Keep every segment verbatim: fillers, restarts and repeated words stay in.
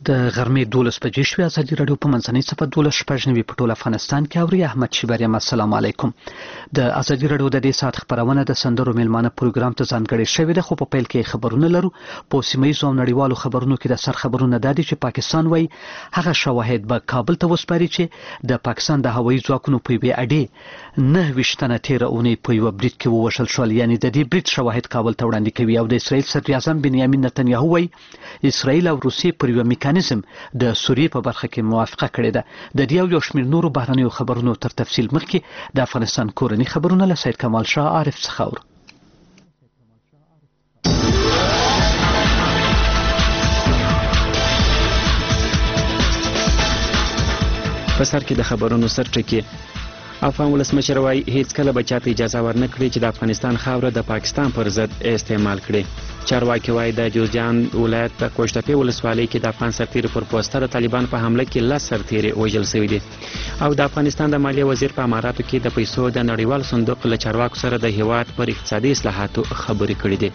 د غرمې دولس بجې شوې. ازادي راډیو په منځنۍ صفحه دولس شپږ نوي په ټول افغانستان کې اوري. احمد شیبریم السلام علیکم. د ازادي راډیو د دې ساعت خبرونه د سندرو میلمانه پروګرام ته ځانګړې شوې ده، خو په پیل کې خبرونه لرو. په سیمه‌ییزو او نړیوالو خبرونو کې د سر خبرونه دا دي چې پاکستان وایي هغه شواهد به کابل ته وسپاري چې د پاکستان د هوایي ځواکونو په یوې اډې نه ویشت تنه تېره اونۍ په یوه برید کې ووژل شول. یعنې د دې برید شواهد کابل ته وړاندې کوي. او د اسرائیل صدراعظم بنیامین نتنیاهو وایي اسرائیل او روسیې پر یوه میکانیزم د سوریې په برخه کې موافقه کړې ده. د دې او یو شمېر نورو بهرنیو خبرونو تر تفصیل مخکې د افغانستان کورني خبرونه له سید کمال شاه عارف څخه اورو. په سر کې د خبرونو سرټکی افغان ولسمشر وایي هیڅ کله به چاته اجازه ورنه کړي چې د افغانستان خاوره د پاکستان پر ضد استعمال کړي. چارواکي وایي د جوزجان ولایت په کوشتپې ولسوالۍ کې د افغان سرتیرو پر پوسټه د طالبان په حمله کې لس سرتیري وژل شوي دي. او د افغانستان د مالیې وزیر په اماراتو کې د پیسو د نړیوال صندوق له چارواکو سره د هیواد پر اقتصادي اصلاحاتو خبرې کړې دي.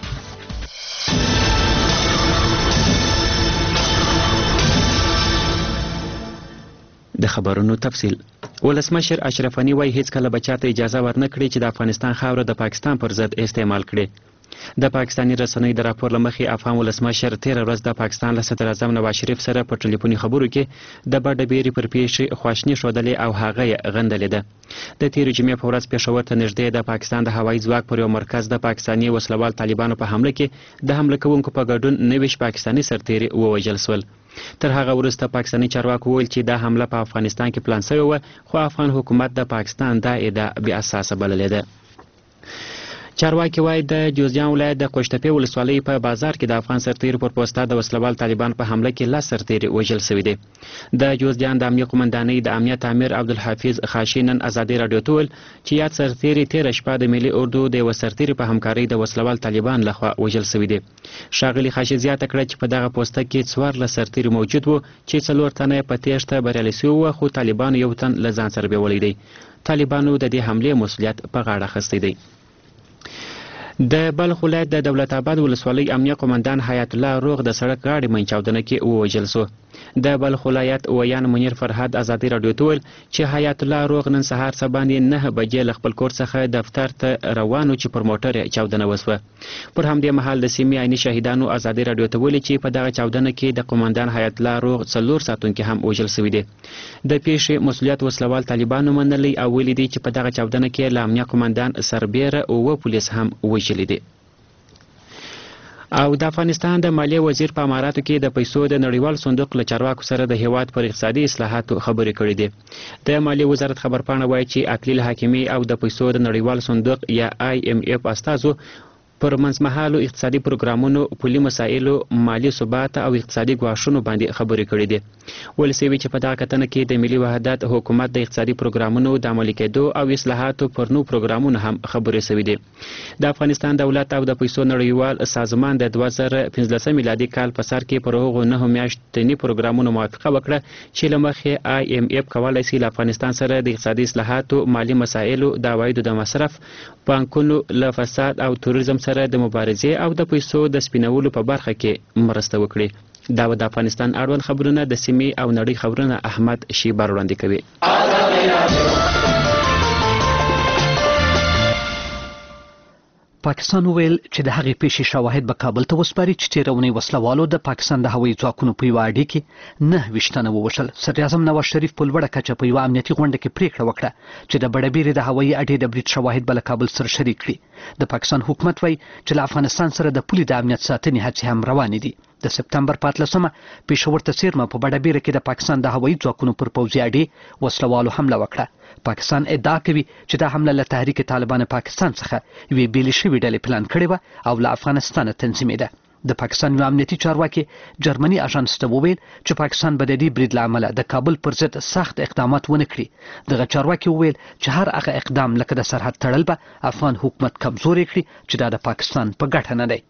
د خبرونو تفصیل. ولسمشر اشرف غني وایي هیڅ کله به چاته اجازه ورنه کړي چې د افغانستان خاوره د پاکستان پر ضد استعمال کړي. د پاکستاني رسنیو د راپور له مخې افغان ولسمشر تېره ورځ د پاکستان له صدراعظم نواز شریف سره په ټلیفوني خبرو کې د بډبېرې پر پیښې خواشیني ښودلې او هغه یې غندلې ده. د تېرې جمعې په ورځ پېښور ته نږدې د پاکستان د هوایي ځواک پر یو مرکز د پاکستاني وسلوال طالبانو په حمله کې د حمله کوونکو په ګډون نوي پاکستاني سرتیري ووژل شول. تر هغه وروسته پاکستاني چارواکو وویل چې دا حمله په افغانستان کې پلان شوې وه، خو افغان حکومت د پاکستان دا ادعا بې اساسه بللې ده. چارواکي وایي د جوزجان ولایت د کوشتپې ولسوالۍ په بازار کې د افغان سرتیرو پر پوسټه د وسلوال طالبان په حمله کې لس سرتیري وژل شوي دي. د جوزجان د امنیه قومندانۍ د امنیت امیر عبدالحفیظ خاشي نن ازادي راډیو ته وویل چې یاد سرتیري تېره شپه د ملي اردو د یوه سرتیري په همکارۍ د وسلوال طالبان لخوا وژل شوي دي. ښاغلي خاشي زیاته کړه چې په دغه پوسټه کې څوارلس سرتیري موجود وو چې څلور تنه په تېښته بریالي شوي وو، خو طالبانو یو تن له ځان سره بیولی دی. طالبانو د دې حملې مسؤلیت په غاړه اخیستی دی. د بلخ ولایت د دولت آباد ولسوالۍ امنیه قومندان حیات الله روغ د سړک غاړې منځ چاودنه کې ووژل شو. د بلخ ولایت ویان منیر فرهاد ازادي راډیو ته وویل چې حیات الله روغ نن سهار څه باندې نه بجې له خپل کور څخه دفتر ته روانو چې پر موټر یې چاودنه وسوه. پر همدې مهال د سیمې عیني شهیدانو ازادي راډیو ته ویلي چې په دغه چاودنه کې د قومندان حیات الله روغ څلور ساتونکي هم وژل شوي دي. د پیښې مسؤلیت وسلوال طالبانو منلی او ویلي دي چې په دغه چاودنه کې له امنیه قومندان سربیره اووه پولیس هم وژلي دي. او د افغانستان د مالیې وزیر په اماراتو کې د پیسو د نړیوال صندوق له چارواکو سره د هیواد پر اقتصادي اصلاحاتو خبرې کړې دي. د مالیې وزارت خبرپاڼه وایي چې اکلیل حاکمي او د پیسو د نړیوال صندوق یا آی ایم اف استازو پر منځمهالو اقتصادي پروګرامونو، پولي مسایلو، مالي ثبات او اقتصادي ګواښونو باندې خبرې کړې دي. ویل شوي چې په دغه کتنه کې د ملي وحدت حکومت د اقتصادي پروګرامونو د عملي کېدو او اصلاحاتو پر نوو پروګرامونو هم خبرې شوي دي. د افغانستان دولت او د پیسو نړیوال سازمان د دوه زره پنځلسم میلادي کال په سر کې پر هغو نهو میاشتني پروګرامونو موافقه وکړه چې له مخې آی ایم اف کولی شي له افغانستان سره د اقتصادي اصلاحاتو، مالي مسایلو، د عوایدو د مصرف، بانکونو له فساد او توریزم سره د مبارزې او د پیسو د سپینولو په برخه کې مرسته وکړي. دا د افغانستان اړوند خبرونه د سیمې او نړۍ خبرونه احمد شیبر وړاندې کوي. پاکستان وویل چې د هغې پیښې شواهد به کابل ته وسپاري چې تېره اونۍ وسلوالو د پاکستان د هوایي ځواکونو په یوه اډې کې نه ویشت تنه ووژل. صدراعظم نواز شریف په لوړه کچه په یوه امنیتي غونډه کې پریکړه وکړه چې د بډبېرې د هوایي اډې د برید شواهد به له کابل سره شریک کړي. د پاکستان حکومت وایي چې له افغانستان سره د پولې د امنیت ساتنې هڅې هم روانې دي. د سپتمبر په اتلسمه پېښور ته څیرمه په بډبېره کې د پاکستان د هوایي ځواکونو پر پوځي اډې وسلوالو حمله وکړه. پاکستان ادعا کوي چې دا حمله له تحریک طالبان پاکستان څخه یوې بېلې شوې ډلې پلان کړې وه او له افغانستانه تنظیمېده. د پاکستان یو امنیتي چارواکي جرمني اژانس ته وویل چې پاکستان به د دې برید له امله د کابل پر ضد سخت اقدامات ونه کړي. دغه چارواکي وویل چې هر هغه اقدام لکه د سرحد تړل به افغان حکومت کمزوری کړي چې دا د پاکستان په ګټه نه دی.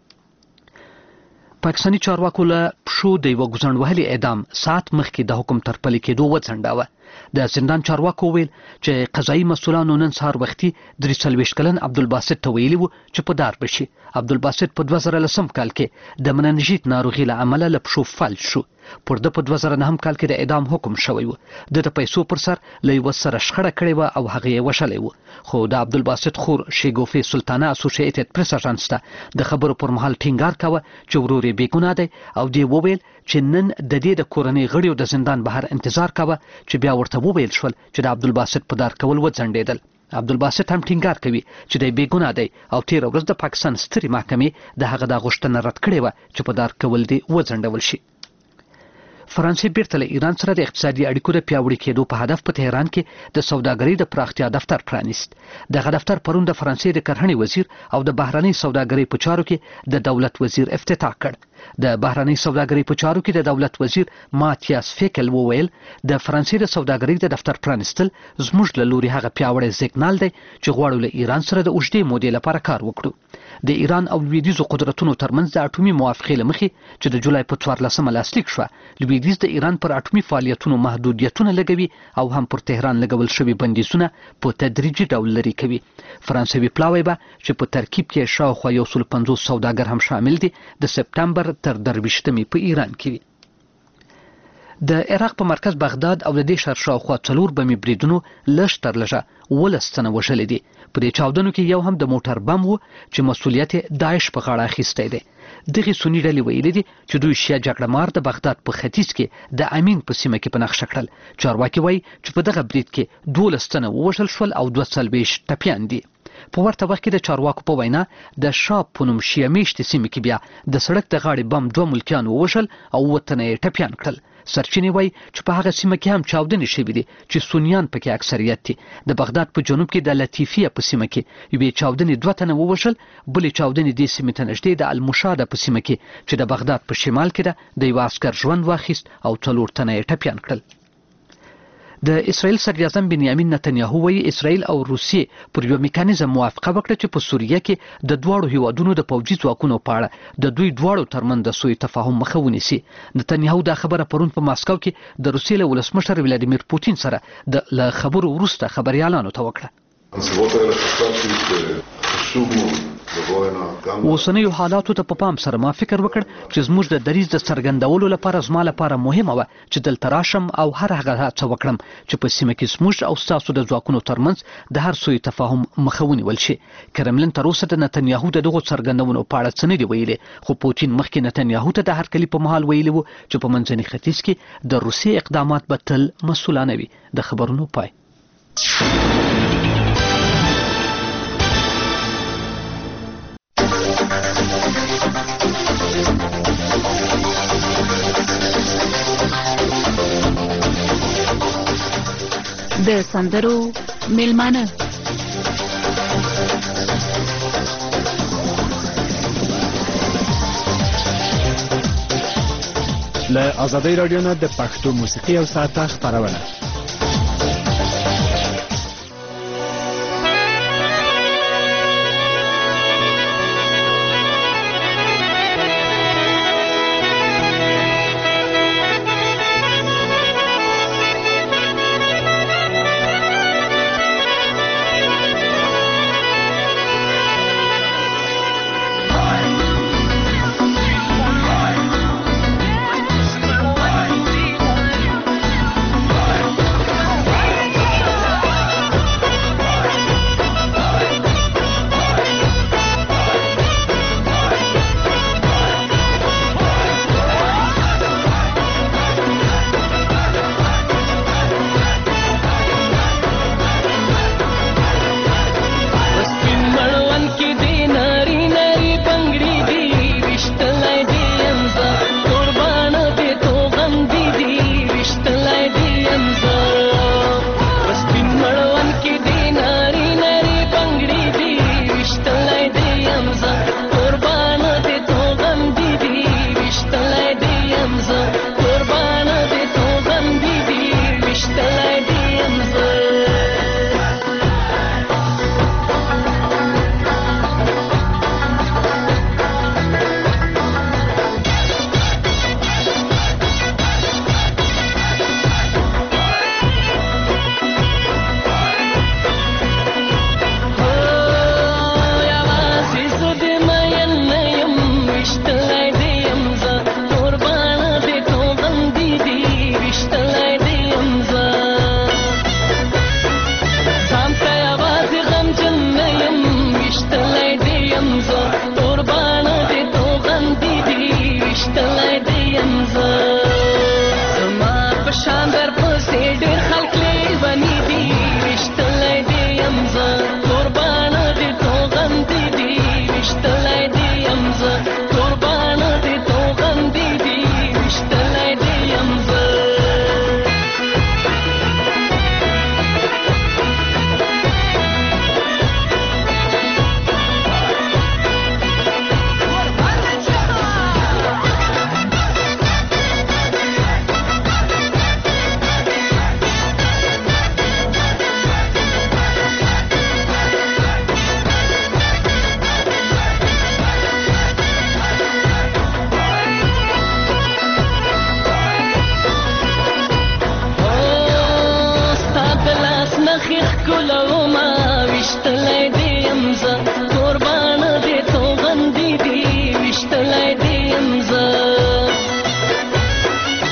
پاکستاني چارواکو له پښو د یوه ګوزڼ وهلي اعدام ساعت مخکې د حکم تر پلي کېدو وځنډاوه. د زندان چارواکو ویل چې قضایي مسؤلانو نن سهار وختي درې څلوېښت کلن عبدالباسط ته ویلي وو چې په دار بشي. عبدالباسط په دوه زره لسم کال کې د مننژیت ناروغي له امله له پښو فلج شو. پر ده په دوه زره نهم کال کې د اعدام حکم شوی و. د د پیسو پر سر له یوه سره شخړه کړې وه او هغه یې وشلی و. خو د عبدالباسط خور شیګوفې سلطانه اسوسییټډ پریس اژانس ته د خبرو پر مهال ټینګار کاوه چې ورور یې بېګناه دی او دې وویل چې نن د دې د کورنۍ غړیو د زندان بهر انتظار کاوه چې بیا ورته وویل شول چې د عبدالباسط په دار کول وځنډېدل. عبدالباسط هم ټینګار کوي چې دی بېګناه دی او تېره ورځ د پاکستان سترې محکمې د هغه دا غوښتنه رد کړې وه چې په دار کول دې وځنډول شي. فرانسې بیرته له ایران سره د اقتصادي اړیکو د پیاوړي کېدو په هدف په تهران کې د سوداګرۍ د پراختیا دفتر پرانیست. دغه دفتر پرون د فرانسې د کرهڼې وزیر او د بهرنۍ سوداګرۍ په چارو کې د دولت وزیر افتتاح کړ. د بهرنۍ سوداګرۍ په چارو کې د دولت وزیر ماتیاس فیکل وویل د فرانسې د سوداګرۍ د دفتر پرانیستل زموږ له لوري هغه پیاوړی سیګنال دی چې غواړو له ایران سره د اوږدې مودې لپاره کار وکړو. د ایران او لویدیځو قدرتونو ترمنځ د اټومي موافقې له مخې چې د جولای په څوارلسمه لاسلیک شوه، لویدیځ د ایران پر اټومي فعالیتونو محدودیتونه لګوي او هم پر تهران لګول شوي بندیزونه په تدریجي ډول لرې کوي. فرانسوي پلاوی به چې په ترکیب کې شاوخوا یو سل پنځوس سوداګر هم شامل دي د سپتمبر تر درویشتمې په ایران کې وي. د عراق په مرکز بغداد او د دې ښار شاوخوا څلور بمي بریدونو لږ تر لږه ولس تنه وژلي دي. په دې چاودنو کې یو هم د موټر بم و چې مسؤلیت داعش په غاړه اخیستی دی. دغې سني ډلې ویلي دي چې دوی شیعه جګړه مار د بغداد په ختیځ کې د امین په سیمه کې په نښه کړل. چارواکي وایي چې په دغه برید کې دولس تنه ووژل شول او دوه څلوېښت ټپیان دي. په ورته وخت کې د چارواکو په وینا د شاب په نوم شیعه میشتې سیمې کې بیا د سړک د غاړې بم دوه ملکیان ووژل او اووه تنه یې ټپیان کړل. سرچینې وایي چې په هغه سیمه کې هم چاودنې شوي دي چې سنیان پکې اکثریت دي. د بغداد په جنوب کې د لطیفیه په سیمه کې یوې چاودنې دوه تنه ووژل، بلې چاودنې دې سیمې ته نږدې د المشاده په سیمه کې چې د بغداد په شمال کې ده د یوه عسکر ژوند واخیست او څلور تنه یې ټپیان کړل. د اسرائیل صدراعظم بنیامین نتنیاهو وایي اسرائیل او روسیې پر یو میکانیزم موافقه وکړه چې په سوریه کې د دواړو هیوادونو د پوځي ځواکونو په اړه د دوی دواړو ترمنځ د سوء تفاهم مخه ونیسي. نتنیاهو دا خبره پرون په ماسکو کې د روسیې له ولسمشر ولادیمیر پوتین سره د له خبرو وروسته خبریالانو ته وکړه. اوسنیو حالاتو ته په پام سره ما فکر وکړ چې زموږ د دریځ د څرګندولو لپاره زما لپاره مهمه وه چې دلته راشم او هر هغه هڅه وکړم چې په سیمه کې زموږ او ستاسو د ځواکونو ترمنځ د هر سوء تفاهم مخه ونیول شي. کرملن تر اوسه د نتنیاهو د دغو څرګندونو په اړه څه نه دي ویلي، خو پوتین مخکې نتنیاهو ته د هرکلي په مهال ویلي وو چې په منځني ختیځ کې د روسیې اقدامات به تل مسؤلانه وي. د خبرونو پای. د سندرو میلمانه له آزادۍ راډیو نه د پښتو موسیقي او ساعته خپرونه.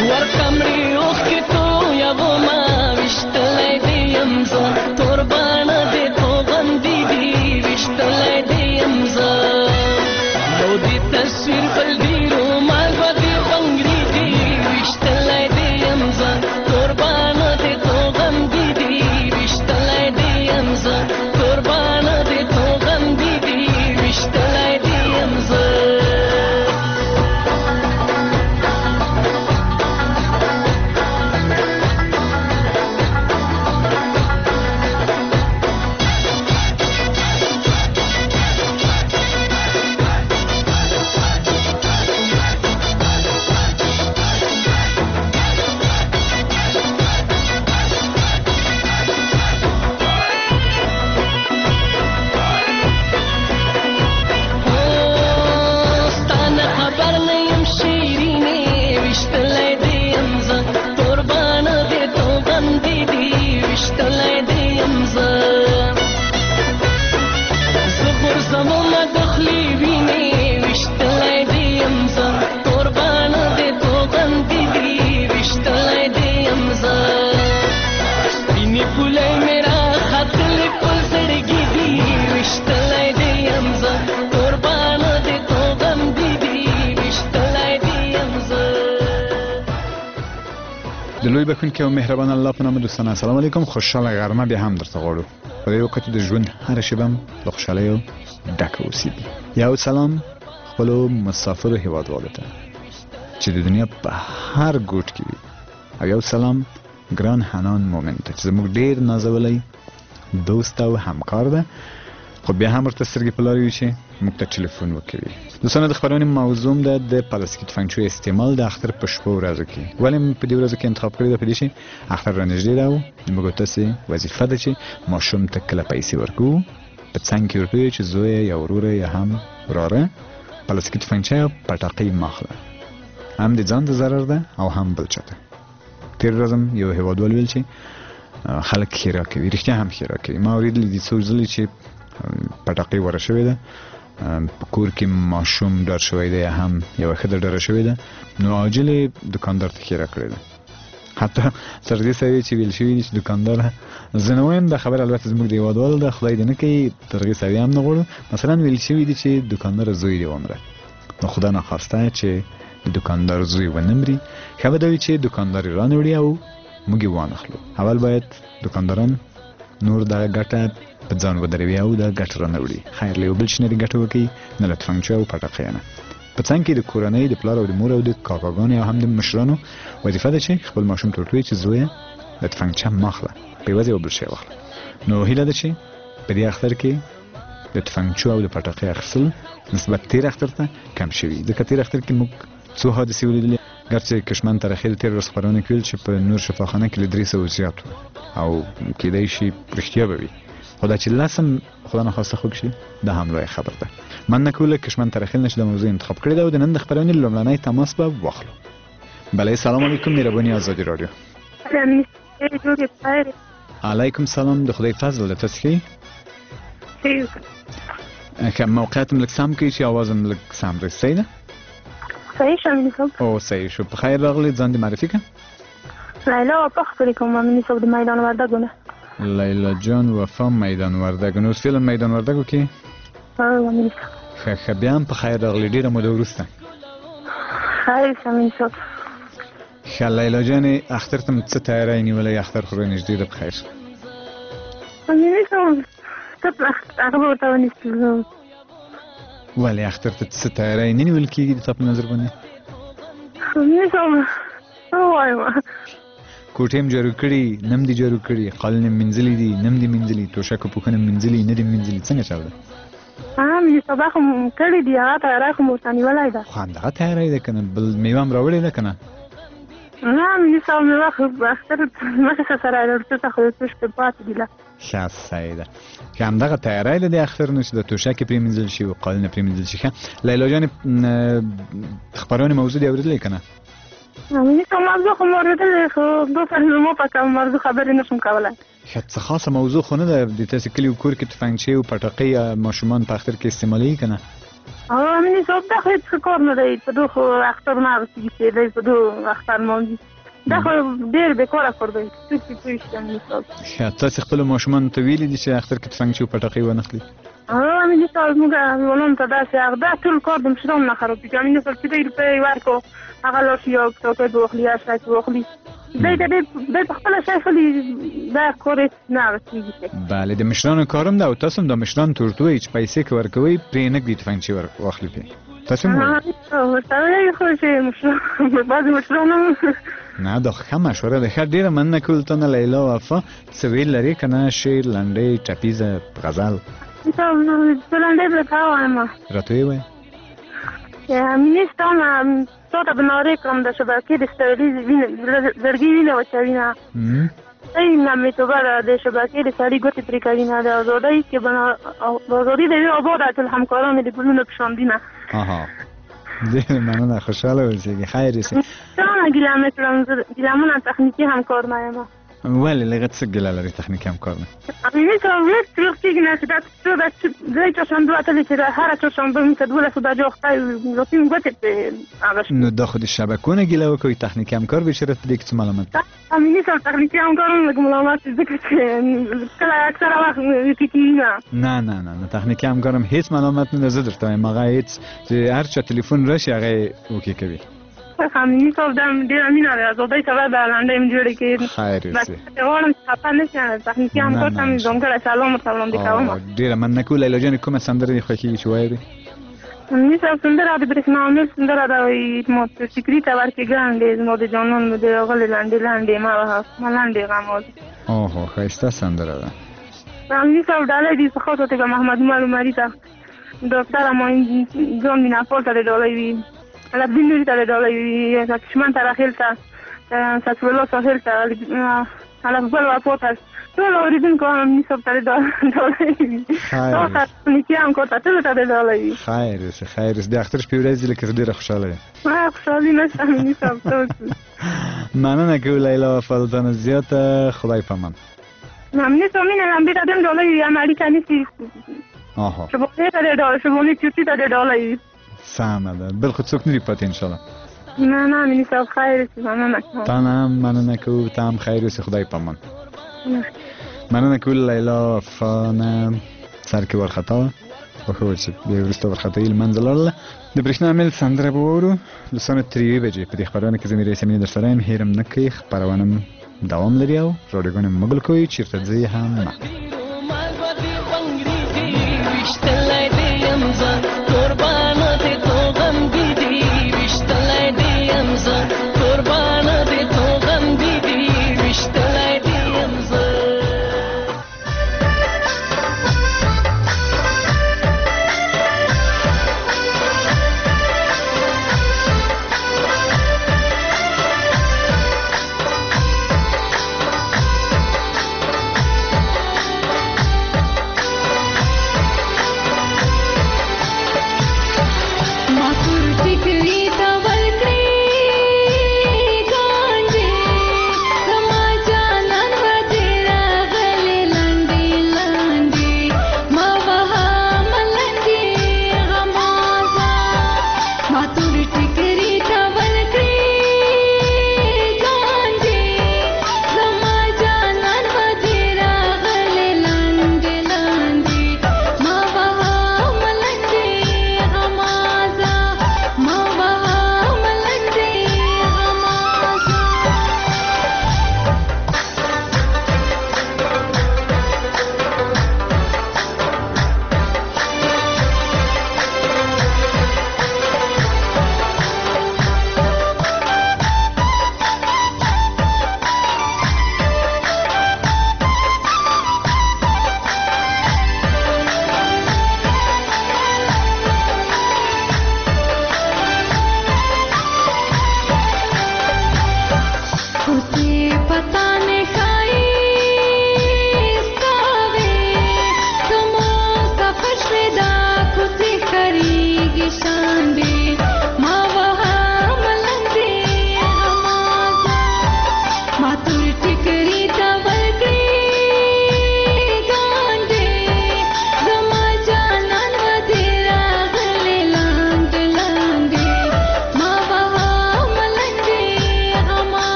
ورکمړي اوښکې تویومه ویشتلی دې یم زه توربانه دې توغندي دي ویشتلی دې یم زه یو دې تصویر بل دې رومال به دې بنګړي دي ویشتلی دې یم زه توربانه دې توغندي دي ویشتلی دې یم زه توربانه دې توغندي دي ویشتلی دې یم زه لوی بخونکي او مهربان الله په نامه دوستان السلام علیکم خوشاله غرمه به هم درته غواړو په دې وخت د ژوند هر شی بم له خوشالۍ ډک اوسي یو سلام خپل مسافر هیوادوالو ته چې د دنیا په هر ګوټ کې وي او یو سلام ګران حنان مومن ته چې زموږ ډیر نازولای دوست او همکار ده خو بیا هم ورته سترګې په لار وي چې موږ ته ټلیفون وکړي دوستانو د خبرونې موضوع ده د پلاستیکي تفنګچو استعمال د اختر په شپو ورځو کې ولې په دې ورځو کې انتخاب کړی ده په دې چې اختر رانږدې ده او موږ تاسو وظیفه ده چې ماشوم ته کله پیسې ورکړو په څنګ کې ورکړو چې زوی یا ورور یا هم وراره پلاستیکي تفنګچه او پټاقۍ ماخله هم د ځان د ضرر ده او هم بل چاته تیر ورځم یو هیوادوال ویل چې خلک خیره کوي رښتیا هم خیره کوي ما اوریدلی دي څو ځلې چې پټاقۍ ور شوې ده په کور کې ماشوم ډار شوی دی هم یو خدای ډار شوی ده نو عاجل دکاندار ته خیره کړی ده حتی تر دې سوي چې ویل شوی دی چې دکاندار زنویم د خبر البته زموږ دی وادوال د خدای دې نه کوي تر دې سوي هم نه غواړو مثلا ویل شوی دی چې دکاندار زوی دی عمره نو خدا نه خواسته چې دکاندار زوی ونمري خبر دی چې دکاندار رانوړي او موږ وانه خلو اول باید دکانداران نور دا ګټه په ځان ودروي او دا ګټه رانوړي خیر له بل شنه ګټه وکي نه لټفنګچو او پټاقۍ نه په څنګه کې د کورنۍ د پلار او د مور او د کاکاګانو او هم د مشرانو وظیفه ده چې خپل ماشوم ته ورکړي چې زوی لټفنګچه ماخله په وځي او بل شي واخله نو هیله ده چې په دې اختر کې د تفنګچو او د پټاقۍ اخیستل نسبت تیر اختر ته کم شوي د کتیر اختر کې موږ څو حادثې ولیدلې ګرچې کشمن تاریخي د تیر ورځ خبرونه کول چې په نور شفاخانه کې درې سوه زیات او کېدای شي رښتیا به وي خدا چې لازم خدا نه خواسته خوږ شي دا هم لوی خبر ده من نه کوله کشمن تاریخي نشه د موضوع انتخاب کړی دا او د نن د خبرونې لومړنی تماس به واخلو بله سلام علیکم مهرباني آزادي رادیو علیکم سلام د خدای فضل ده تاسو کې که موقعیت ملک سم کوي چې आवाज ملک سم رسي نه صحیح شامل کوم او صحیح شو په خیر راغلی ځان دې معرفي کړه لیلا وفا خبرې کوم مامنې صاحب د میدان وردګو نه لیلا جان وفا میدان وردګو نو فلم میدان وردګو کې ها مامنې ښه ښه بیا هم په خیر راغلی ډېره موده وروسته خیر شامل صاحب ښه لیلا جانې اختر ته څه تیاری نیولی اختر خو رانږدې ده په خیر مامنې صاحب ته هغه به ورته ونیسو ولې اختر ته څه تیاری نه نیول کېږي د تا په نظر باندې مامنې صاحب څه ووایم کوټې هم جارو کړي نم دې جارو کړي قالین یې مینځلي دي نم دې مینځلي توشک او پوښونه مینځلي نه دې مینځلي څنګه چل ده ها مې سبا خو کړي دي هغه تیاری خو مو ورته نیولی ده خو همدغه تیاری ده که نه بل میوه هم راوړې ده که نه نه مې صاحب میوه خو اختر مخکې سره ورته خو د توشکې پاتې دي ښه صحیح ده که همدغه تیاری ده د اختر نو چې د توشک یې پرې مینځل شي او قالین یې پرې مینځل شي ښه لیلا جانې خبرونې موضوع دې اورېدلی که نه مامنې صاحب موضوع خو مو اورېدلی خو دو سر مو په کوم موضوع خبرې نشم کولی ښه څه خاصه موضوع خو نه ده د تاسې کلي و کور کې تفنګچې او پټاقۍ ماشومان په اختر کې استعمالوي که نه او امین صاحب دا خو هیڅ کار نه دی په دغه خو اختر نه رسېږي چې دی په دغه اختر مانځي دا خو ډېر بېکاره کار دی څوک چې پوه شي امین صاحب ښه تاسې خپلو ماشومانو ته ویلي دي چې اختر کې تفنګچي او پټاقۍ ونه اخلي او امین صاحب موږ ځوانانو ته داسې هغه دا ټول کار د مشرانو نه خراب کېږي امین صاحب چې دی روپۍ ورکړو هغه لاړ شي یو ټوکۍ به واخلي یا شی به واخلي دی ته دی په خپله شی اخلي دا کار هېڅ نه رسېږي بله د مشرانو کارم ده او تاسو هم د مشرانو ته ورته وایئ چې پیسې که ورکوئ پرې نه ږدي تفنګچي ور- واخلي پرې تاسو هم وایئ ورته وایي خو چې مشران بعضې مشران هم نه دا ښه مشوره ده ښه ډېره مننه کوو ته نه لیلا وفا څه ویل لرې که نه شعر لنډۍ ټپیزه غزل زه لنډۍ به تا وایم راته ویې وایه مینستان تا ته به نارې کړم د شبکې د ستړي وینه زړګي وینه وچوینه ای نامیتوبه ده د شبکې د سړي ګوتې پرې کوینه د ازادۍ کې به ازادي د وی آباده ټول همکاران د ګلونو په شاندینه آها ډېره مننه خوشحاله اوسېږي خیر اوسې څنګه ګیله مې کړم زه ګیلمونه تخنیکي همکار نه یم ولې لږه څه ګیله لرې تخنیکي همکار نه امینې صاحب هېڅ تریخ کېږي نه چې دا څه ده چې درې چهارشنبې وتلې چې هره چهارشنبه موږ ته دولسو بجو خدای روپۍ مو ګوتې پرې هغه شو نو دا خو د شبکو نه ګیله وکړئ تخنیکي همکار بېچاره په دې کې څه ملامت دی امینې صاحب تخنیکي همکار هم لږ ملامت دي ځکه چې کله اکثره وخت ټیټي نه نه نه نه نه تخنیکي همکار هم هېڅ ملامت نه ده زه درته وایم هغه هېڅ چې هر چا تلیفون راشي هغه یې اوکې کوي امینې صاحب دا ډېره مینه ده ازادۍ سبا د لنډۍ هم جوړې کړې خیر بس اوسې غواړم چې خفه نه شي تخنیکي همکار ته مې ځانګړی سلام ورته وړاندې کوم ډېره مننه کوو لیلا جانې کومه سندره دې خوښېږي چې وایې امینې صاحب سندره د برېښنا عامل سندره ده وایي ما فکري ته ورکې ګڼډې زما د جانان د غلې لنډې لنډې ما ما لنډې غماز اوهو ښایسته سندره ده امینې صاحب ډالۍ دي څه خاطر ته محمد عمر عمري ته ډاکټر اماین جان میناپول ته ډالۍ وي الدین نوری ته ډالۍ وي کشمن ته راخیل ته سطف الله ساحل ته الافضل وفا ته ټول اورېدونکو امینې صاحب ته ډالۍ وي تاسو ته تخنیکي همکار ته ټولو ته ډالۍ وي خیر اوسې خیر اوسې د اختر شپې ورځ دي لکه زه ډېره خوشحاله یم ما خوشحالي نشته امینې صاحب تاسو مننه کوو لیلا وفا دلته زیاته خدای پامان امینې صاحب مینه لمبې ته هم ډالۍ وي عملي ته نیسي آها شبانې ته دې ډالۍ شبانې چوټي ته دې ډالۍ وي سمه ده بل خو څوک نه دي پاتې انشاءالله نه نه امینې صاحب خیر اوسې مننه کوم تا نه هم مننه کوو ته هم خیر اوسې خدای پامان مننه کوو لیلا وفا نه سر کې ورخطا وه خوښه وه چې بیا وروسته ورخطایي له منځه لاړله د برېښنا عامل سندره به واورو لسانه تر یوې بجې په دې خپرونه کې زه میرویس امیني درسره یم هېر هم نه کوئ خپرونه م دوام لري او راډیوګانې مه ګل کوئ چېرته ځئ هم نه وشتلای دیم زه قربانه دې تو غم دیدی وشتلای دیم زه قربانه دې تو غم دیدی وشتلای دیم زه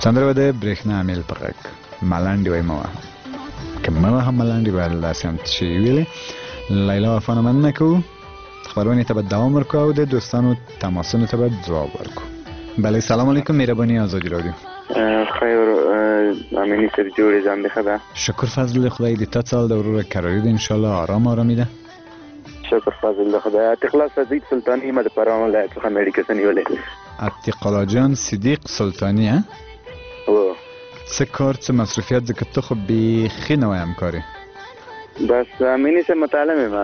سندره د برېښنا میل په غږ ملنډې وایي مه وهم که مه وهم ملنډې باید داسې هم چې ویلې. لیلا وفا نه مننه کوو، خبرونې ته به دوام ورکو او د دوستانو تماسونو ته به ځواب ورکو. بله سلام علیکم، مهرباني آزادی رادیو. خیر امینی سر جوړې ځان دی ښه ده؟ شکر فضل خدای دې تا سال د وروره کراري ده انشاءالله آرام آرامي ده. شکر فضل د خدای. عتیق الله صدیق سلطانی ما د فرمان ولایت څخه میډیکل نیولې. عتیق الله جان صدیق سلطانی ها؟ او څه کار څه مصروفیت ځکه ته خو بیخي نوی همکارې. بس امینی سر متعلم یم.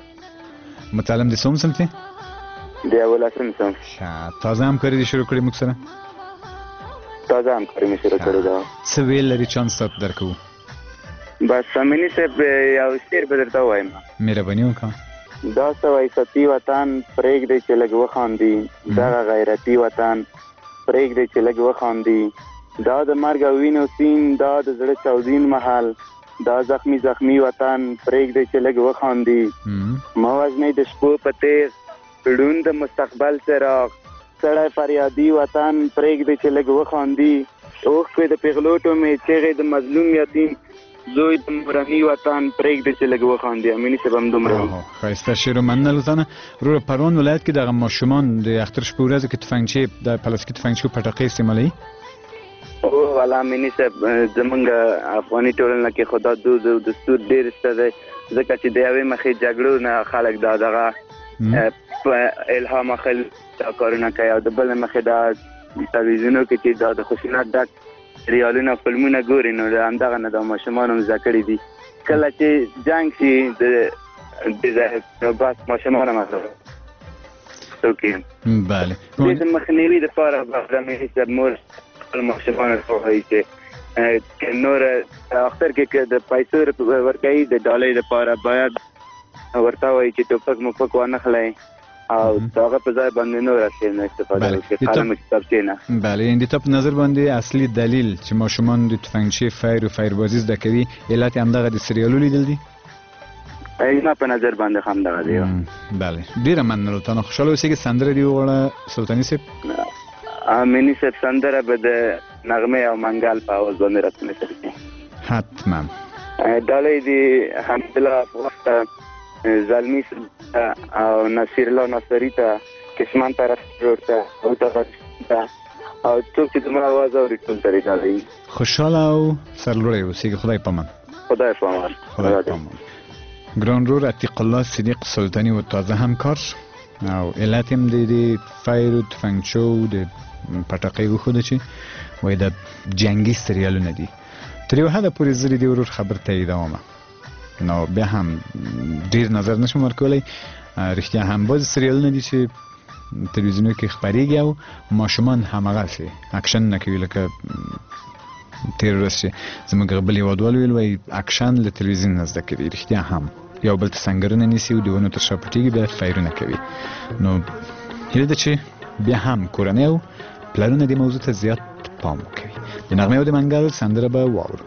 متعلم دې څوم سمتې؟ د اولسم سم. ښه تازه همکاري دې شروع کړې موږ سره؟ تازه همکاري مې شروع کړې ده. څه ویل لري چانس تاته درکوو؟ بس امینی صاحب یو شعر به درته ووایم. مهرباني وکړه. دا څه وایي ستی وطن پرېږدی چې لږ وخاندي، دغه غیرتي وطن پرېږدی چې لږ وخاندي، دا د مرګ او وینو سین، دا د زړه چاودین محل، دا زخمی زخمی وطن پرېږدی چې لږ وخاندي، مه وژنئ د شپو په تیغ ړوند د مستقبل څراغ، سړی فریادي وطن پرېږدی چې لږ وخاندي، اوښکې د پیغلوټو مې چیغې د مظلوم یتیم، زوی د مورني وطن پرېږدی چې لږ وخاندي. امیني صاحب همدومره. ښایسته شعر ومننه لطانه. وروره پروان ولایت کې دغه ماشومان د اختر شپې ورځو کې تفنګچې د پلاستیکي تفنګچو پټاقې استعمالوي؟ او والا امیني صاحب زمونږ افغاني ټولنه کې خو دا دود او دستور ډېر شته دی، ځکه چې د یوې مخې جګړو نه خلک دا دغه الهام اخلي دا کارونه کوي، او د بلې مخې دا تلویزیونو کې چې دا د خشونت ډک سریالونه فلمونه ګوري، نو همدغه نه دا ماشومان هم زده کړي دي. کله چې جنګ شي د بس ماشومان هم څوک یې بله د مخنیوي دپاره به امیني صاحب مور خپل ماشومانو ته وایي چې که نور اختر کې که د پیسو ورکوي د ډالۍ دپاره باید ورته وایي چې ټوپک موپک وانه خلئ او دغه په ځای باندې نور شی نه استفاده وکړي، قلم کتابچې نه. بله یعنې د تا په نظر باندې اصلي دلیل چې ماشومان د تفنګچې فیر و فیربازي زده کوي علت یې همدغه د سریالو لیدل دي؟ زما په نظر باندې همدغه دی. بله ډېره مننه لطانه، خوشحاله اوسېږي. سندره دې وغواړه سلطاني صاحب. امیني صاحب سندره به د نغمې او منګل په اواز باندې راته نشر کړي. حتما. ډالۍ دې حمدالله افغان زلمی او نصیر الله ناصری ته، کشمان طرف جوړ ته او ته او څوک چې زما اواز اوري ټول ته ډالۍ. خوشحاله او سرلوړی اوسېږي. خدای پامان. خدای پامان. خدای پامان. ګران رور عتیق الله صدیق سلطانی و تازه همکار او علت هم د دې فیر و تفنګچو د پټاقۍ وښوده چې وایي د جنګي سریالونه دي. تر یو حده پورې زه د دې ورور خبر تاییدومه، نو بیا هم ډېر نظر نشم ورکولی. رښتیا هم بعضې سریالونه دي چې تلویزیونو کې خپرېږي او ماشومان همغسې اکشن نه کوي، لکه تېره ورځ چې زموږ بل هېوادوال ویل وایي اکشن له تلویزیون نه زده کوي. رښتیا هم یو بل ته سنګرونه نیسي او د ونو تر شا پټېږي بیا فیرونه کوي. نو هیله ده چې بیا هم کورنۍ او پلرونه دې موضوع ته زیات پام وکوي. د نغمې او د منګل سندره به واورو.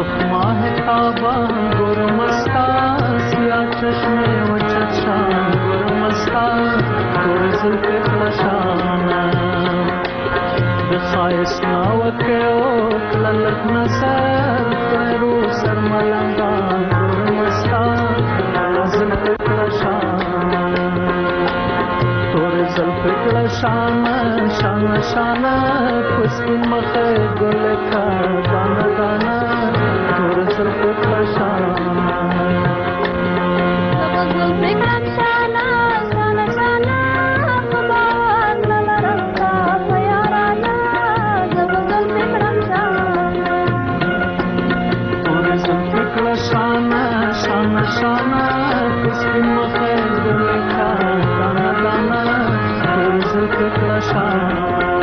सुर्ख माह ताबा गुरमस्ता सिया चश्मे व चशान गुरमस्ता तोर जुल्फे खशाना बखायस नावके ओ ललक नसर पैरो सर मलंगा गुरमस्ता जुल्फे खशाना तोर जुल्फे खशाना शाना शाना खुशबू मखे गुल का दाना दाना तोर जुल्फे खशाना तोर जुल्फे खशाना शाना शाना खुदावन लला रखा प्याराना तोर जुल्फे खशाना तोर जुल्फे खशाना शाना शाना खुशबू मखे गुल का दाना दाना तोर जुल्फे खशाना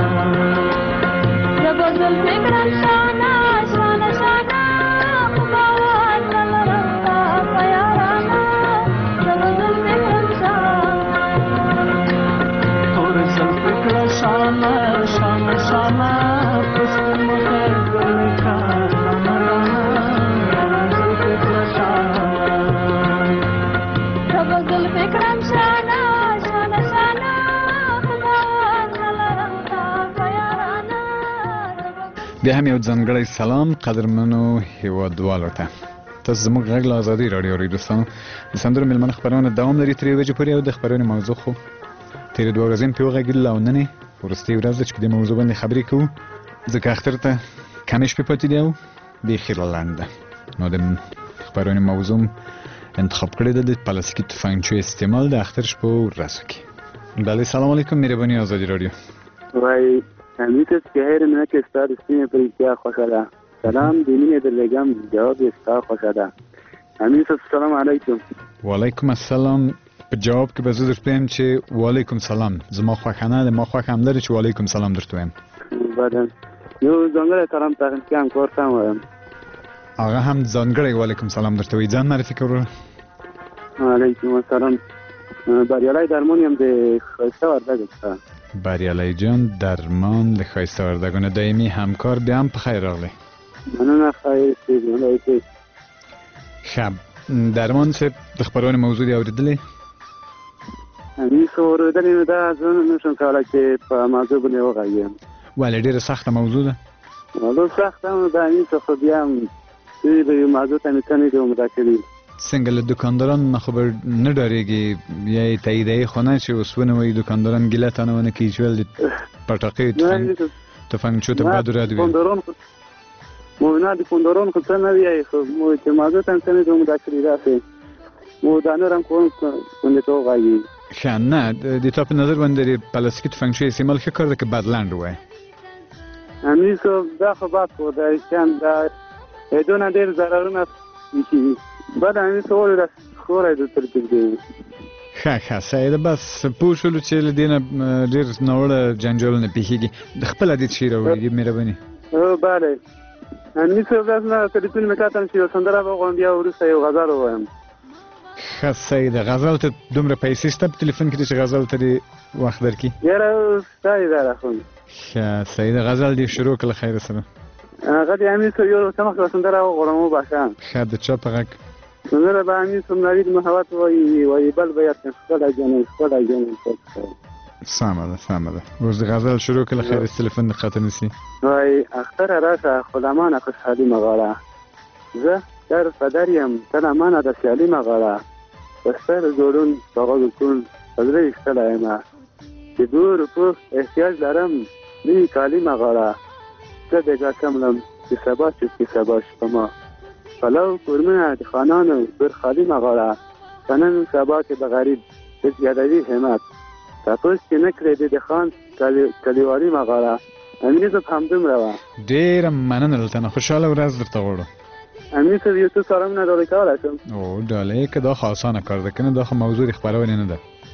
بیا هم یو ځانګړی سلام قدرمنو هیوادوالو ته. تاسو زموږ غږ له ازادي راډیو اورئ دوستانو. د سندرو میلمنه خپرونه دوام لري تر یوې بجې پورې او د خپرونې موضوع خو تېرې دوه ورځې مې پرې وغږېدل او نن یې وروستۍ ورځ ده چې په دې موضوع باندې خبرې کوو ځکه اختر ته کمې شپې پاتې دي او بیخي لنډ ده. نو د خپرونې موضوع انتخاب کړې ده د پلاستیکي تفنګچو استعمال د اختر شپو ورځو کې. بله سلام علیکم مهرباني ازادي راډیو. وای امیتس که هر نه که استاد سینه پریکیا خوشا ده. سلام دینی در لگم جواب استاد خوشا ده. امیتس سلام علیکم. و علیکم السلام. په جواب کې به زه درته وایم چې وعلیکم سلام. زما خوښه نه ده، ما خوښه هم لري چې وعلیکم سلام درته وایم. بعد یو ځانګړی سلام تاسو کې هم کور ته وایم. هغه هم ځانګړی وعلیکم سلام درته وایي. ځان معرفي کړو. وعلیکم السلام. بریالي درمون یم د ښایسته وردګو څخه. بریالي جان درمان له ښایسته وردګو نه دایمي همکار بیا هم په خیر راغلی. مننه خیر دی. ښه درمان صاحب د خپرونې موضوع دې اورېدلې؟ همین څه اورېدلې نو دا زه نشم کولی چې په موضوع باندې وغږېږم. ولې ډېره سخته موضوع ده؟ موضوع سخته نو د همین څه خو بیا هم دوی به یو موضوع ته مې څه نه دي عمده کړي. څنګه له دوکاندارانو نه خو به نه ډارېږي یا یې تاییدوي خو نه چې اوس ونوایي دوکانداران ګیله تانه ونه کوي چې ول د پټاقیو تفنګچو ته بد ورد وي. مو نه د کنداران خو څه نه وایي خو مو چې موضوع ته مې څه نه دي عمده کړي داسې مو دا نور هم کوم باندې ته وغږېږي. ښه نه د تا په نظر باندې د پلاستیکي تفنګچو استعمال ښه کار ده که بد لنډ ووایي؟ همین څه دا خو بد خو دی چې دا دونه ډېر ضررونه کېږي. بعد همین څه ولې دا خوری د ترکیب دی. ښه ښه سعیده بس پوه شولو چې له دې نه ډېر ناوړه جنجالونه پېښېږي. د خپل عادت شی راوړي مهرباني. هو بله همین څه ورځ نه تلیفون مې کتم چې یو سندره به وغواړم بیا وروسته یو غزل ووایم. ښه سعیده غزل ته دومره پیسې شته په تلیفون کې چې غزل ته دې وخت درکړي؟ یاره ستا یې ده راخون. ښه سعیده غزل دې شروع کړه خیر سره. هغه دې همین څه یو څه مخکې سندره وغواړم وبخښه. ښه د چا په غږ؟ سندره به همین څه نوید محبت وایي وایي بل به یاد کړم ښکلی جانې ښکلی جانې. سمه ده سمه ده. اوس د غزل شروع کړه خیر تلیفون دې قطع نه سي. وای اختر راشه خدامانه خوشحالي مغاړه زه در پدر یم ته له مانه د سیالي مغاړه په ستر زړون په غوږو کوڼ په زړه ایستلی یمه چې دوه روپو احتیاج لرم نوي کالي مغاړه زه بېګا کملم چې سبا چوپکې سبا شپه ما پلو کورمونه د خانانو بر خالي مغاړه په نن سبا کې د غریب هېڅ یادوي همت تپوس چې نه کړې د خان کلیوالي مغاړه. امینه صاحب همدومره وه. ډېره مننه دلته نه خوشحاله ورځ درته غواړو. امینه صاحب یو څه سلامونه ډالۍ کولی شم؟ او ډالۍ که دا خو اسانه کار ده که نه دا خو موضوع د خپرونې نه ده.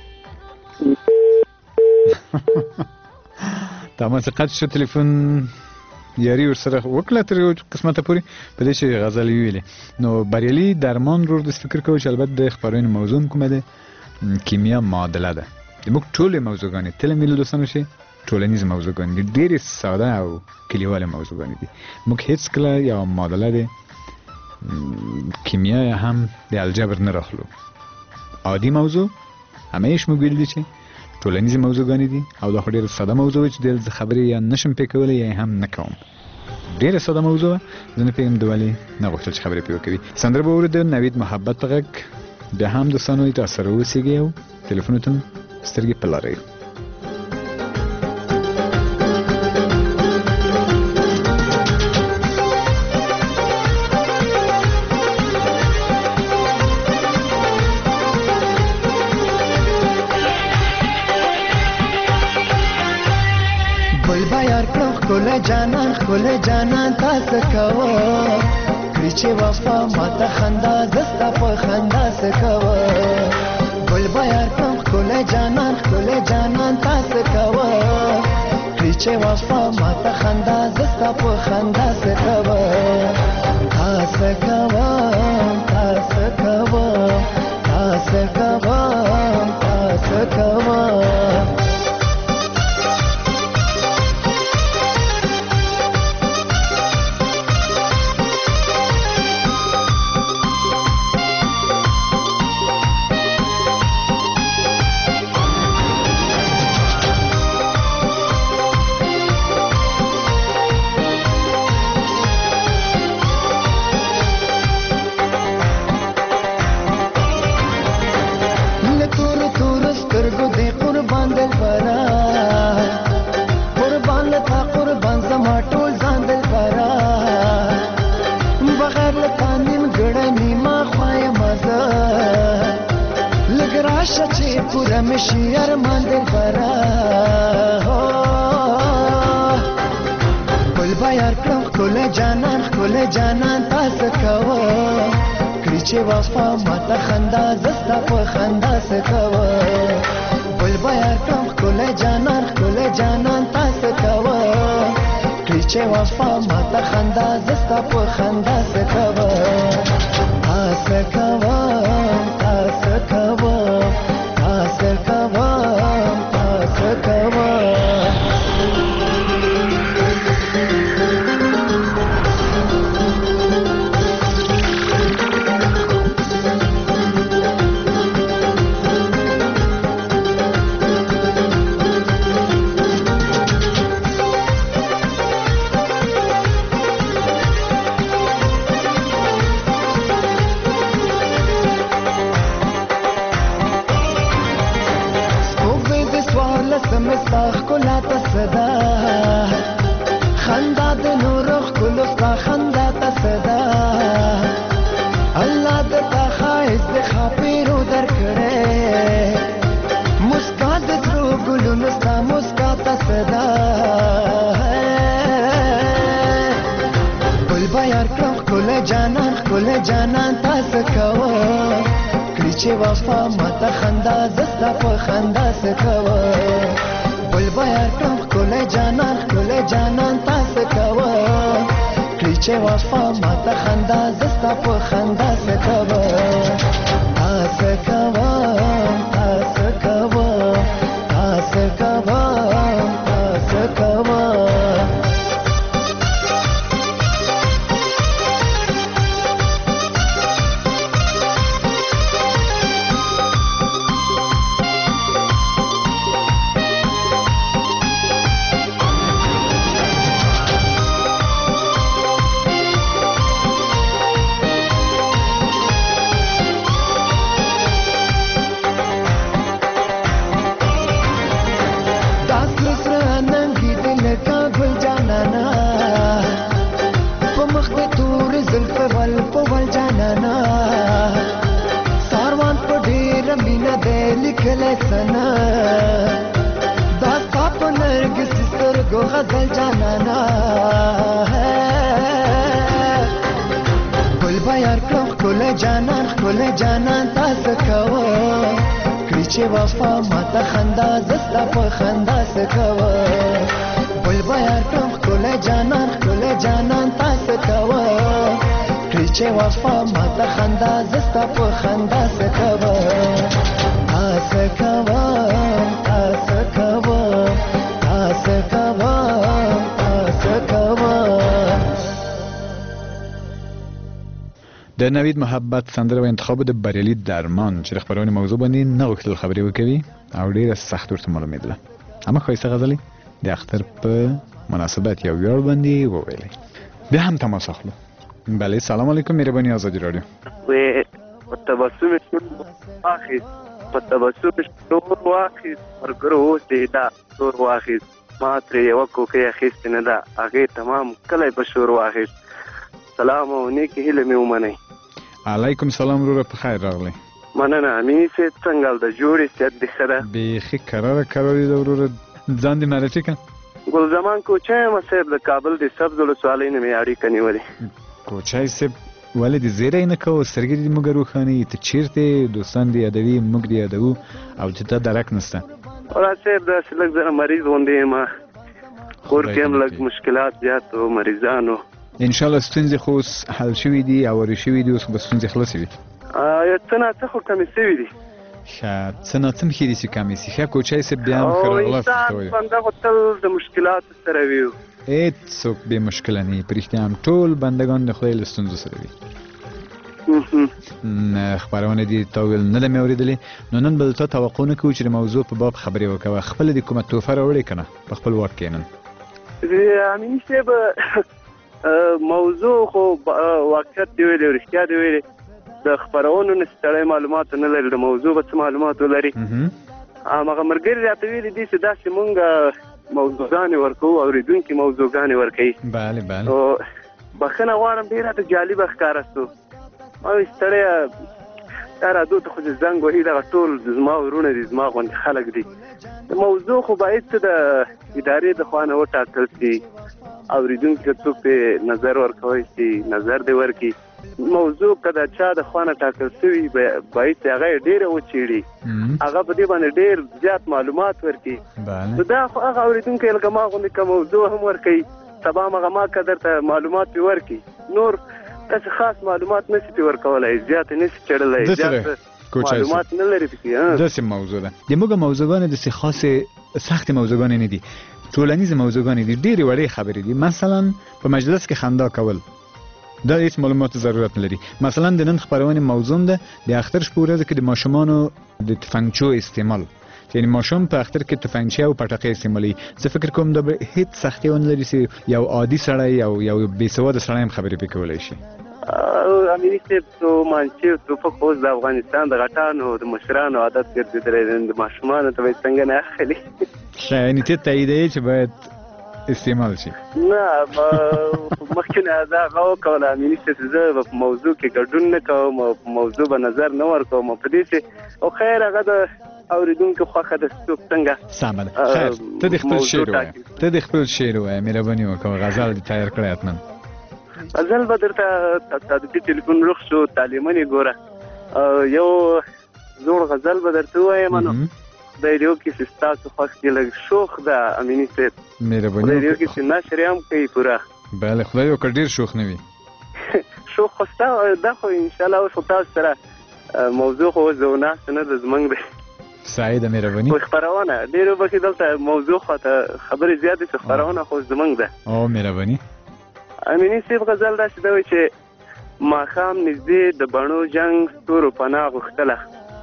تماس قطع شو تلیفون یاري ورسره وکړه تر یو قسمته پورې په دې چې غزل یې ویلې. نو بریالي درمان ورور داسې فکر کوي چې البته د خپرونې موضوع هم کومه ده؟ کیمیا معادله ده. زموږ ټولې موضوعګانې تل مې له دوستانو شي ټولنیز موضوعګانې دي ډېرې ساده او کلیوالې موضوعګانې دي. موږ هیڅ کله یوه معادله دی کیمیا هم د الجبر نه راخلو. عادي موضوع همیش موږ ویل دي چې ټولنیز موضوعګانې دي او دا خو ډېره ساده موضوع چې دلته خبرې یا نشم پې کولی یا هم نه کوم. ډېره ساده موضوع زه نه پوهېږم د ولې نه غوښتل چې خبرې پرې وکوي. سندره به واورو د نوید محبت په غږ. بیا هم دوستانو تاسو سره اوسېږئ او تلیفونو ته سترګې په لاره یو. خله جانان خله جانان تاسو کوه کړي چې وفا ماته خندا زستا په خندا سکوه ګل بیار کوم خله جانان خله جانان تاسو کوه کړي چې وفا ماته خندا زستا په خندا سکوه تاسو کوه تاسو کوه تاسو کوه تاسو کوه مشي ارمان دل برا ګل بیار کړم خله جانان خله جانان تاسو کوه کړي چې وفا ماته خندا زستا په خندا سکوه ګل بیار کړم خله جانان خله جانان تاسو کوه کړي چې وفا ماته خندا زستا په خندا سکوه تاسو کوه تاسو کوه تاسو کوه تاسو کوه صدا خندا د نور خلو ستا خندا ته صدا الله د تا خایز د خاپیرو درکړې مسکا د ترو ګلونو ستا مسکا ته صدا ګل بیار کړم خله جانان خله جانان تاسو کوه کړي چې وفا ماته خندا زستا په خندا سکوه ګل بیار کړم خله جانان خله جانان تاسو کوه کړي چې وفا ماته خندا زستا په خندا سکوه تاسو کوه تاسو کوه تاسو کوه تاسو کوه سنا داستا په نرګس سترګو غزل جانانا ګل بیار کړم خله جانان خله جانان تاسو کوه کړي چې وفا ماته خندا زستا په خندا سکوه ګل بیار کړم خله جانان خله جانان تاسو کوه کړي چې وفا ماته خندا زستا په خندا سکوه تاسو کوه تاسو کوه تاسو کوه تاسو کوه د نوید محبت سندره و انتخاب د بریالي درمان چې د خبرونې موضوع باندې نه غوښتل خبرې وکوي او ډیره سخت ورته معلومه ده. اما ښایسته غزلې د اختر په مناسبت یو ویاړ باندې وویلې. بیا هم تماس اخلو. بله سلام علیکم، مهرباني آزادی رادیو. و تبسم واخیز په تبسم شور واخیز مرګرو اوس دې دا شور واخیز ما ترې یوه کوکۍ اخیستې نه ده هغې تمام کلی په شور واخیز. سلام او نیکې هیلې مې ومنئ. علیکم سلام وروره، په خیر راغلی. مننه امیني صاحب، څنګه حال ده؟ جوړې صحت دې ښه ده؟ بیخي کراره کرارې ده وروره، ځان دې معرفي کړه. ګلزمان کوچی یم صاحب، د کابل د سبز ولسوالۍ نه مې اړیکه نیولې. کوچی صاحب ولې دې زیری نه کوو؟ سترګې دې موږ روښانوي. ته چېرته دوستان دې یادوي، موږ دې یادوو او چې ته درک نشته. ولا صاحب داسې لږ زره مریض غوندې یم، کور کې هم لږ مشکلات زیات و، مریضانو. انشاءالله ستونزې خو اوس حل شوي دي، هوارې شوي دي، اوس به ستونزې خلاصې وي. یو څه ناڅه خو کمې شوي دي. ښه څه ناڅه ښې دي چې کمې شي. ښه کوچی صاحب بیا هم ښه راغلاست ورته وایو. بنده خو تل د مشکلاتو سره وي. هېڅوک بې مشکله نه وي، په رښتیا هم ټول بندګان د خدای له ستونزو سره وي. خبرونه دي تا ویل نه ده مې اورېدلې، نو نن به د تا توقع نه کوو چې د موضوع په باب خبرې وکوه. خپله دې کومه تحفه راوړې که نه په خپل واک کې نن؟ امیني صاحب موضوع خو واقعیت دی ویلې، رښتیا دی ویلې. د خپرونو نه سړی معلومات نه لري، د موضوع به څه معلومات ولري. هماغه ملګري راته ویلي دي چې داسې مونږ موضوعګانې ورکوو، اورېدونکي موضوعګانې ورکوي. بله بله. بخښنه غواړم، ډېر راته جالبه ښکاره شو. ما وایي ستړی دا رادیو ته خو چې زنګ وهي دغه ټول زما ورونه دي، زما غوندې خلک دي. د موضوع خو باید څه د ادارې د خوا نه وټاکل شي، اورېدونکي که څوک پرې نظر ورکوی شي نظر دې ورکړي. موضوع که د چا د خوا نه ټاکل شوي باید چې هغه یې ډېره وڅېړي، هغه په دې باندې ډېر زیات معلومات ورکړي. نو دا خو هغه اورېدونکی لکه ما غوندې که موضوع هم ورکوي، سبا هغه ما که درته معلومات پرې ورکړي، نور داسې خاص معلومات نشي پرې ورکولی، زیات یې نشي چړلی، زیات معلومات نه لري پکې. داسې موضوع ده. د موږ موضوعګانې داسې خاصې سختې موضوعګانې نه دي، ټولنیزې موضوعګانې دي، ډېرې وړې خبرې دي. مثلا په مجلس کې خندا کول، دا هیڅ معلوماتو ضرورت نه لري. مثلا د نن خپرونې موضوع ده د اختر شپه ورځ کې د ماشومانو د تفنګچو استعمال، یعنی ماشوم په اختر کې تفنګچی او پټاقې استعمالوي. زه فکر کوم دا به هیڅ سختي ونه لري چې یو عادي سړی او یو بې سواده سړی هم خبرې پرې کولی شي. امیني صاحب تو مانچې توپک اوس د افغانستان د غټانو د مشرانو عادت ګرځېدلی دی، د ماشومانو ته به یې څنګه نه اخلي. ښه یعنې ته تاییدوې چې باید استعمال شي؟ نه مخکې نه دا هغه وکوله امیني صاحب، زه به په موضوع کې ګډون نه کوم او په موضوع به نظر نه ورکوم په دې چې او خیر هغه د اورېدونکو خوښه ده څوک څنګه. سمه ده. خیر ته د خپل شعر ووایه، ته د خپل شعر ووایه، مهرباني وکړه. غزل دې تیار کړی حتما. غزل به درته تصادفي تلیفون رخ شو تعلیمنې ګوره یو زوړ غزل به درته ووایم. نو د ریډیو کې چې ستاسو خوښ کې لږ شوخ ده امیني صاحب، مهرباني د ریډیو کې چې نشر یې هم کوي پوره. بله خدای وکړه ډېر شوخ نه وي. شوخ خو ستا دا خو انشاءالله اوس خو تاسو سره موضوع خو اوس زه ناست نه ده زموږ دی. سعیده مهرباني. خو خپرونه ډېر وبخښئ دلته موضوع خواته خبرې زیاتې چې خپرونه خو زموږ ده. او مهرباني. امیني صاحب غزل داسې ده وایي چې ماښام نږدې د بڼو جنګ ستورو پناه غوښتله،